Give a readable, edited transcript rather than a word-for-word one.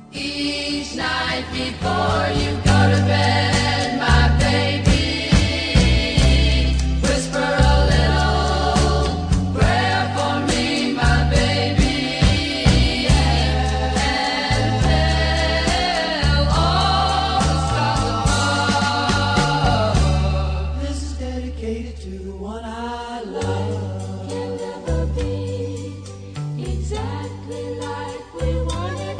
Each night before you go to bed, my baby, whisper a little prayer for me, my baby, and tell all the stars above. This is dedicated to the one I love.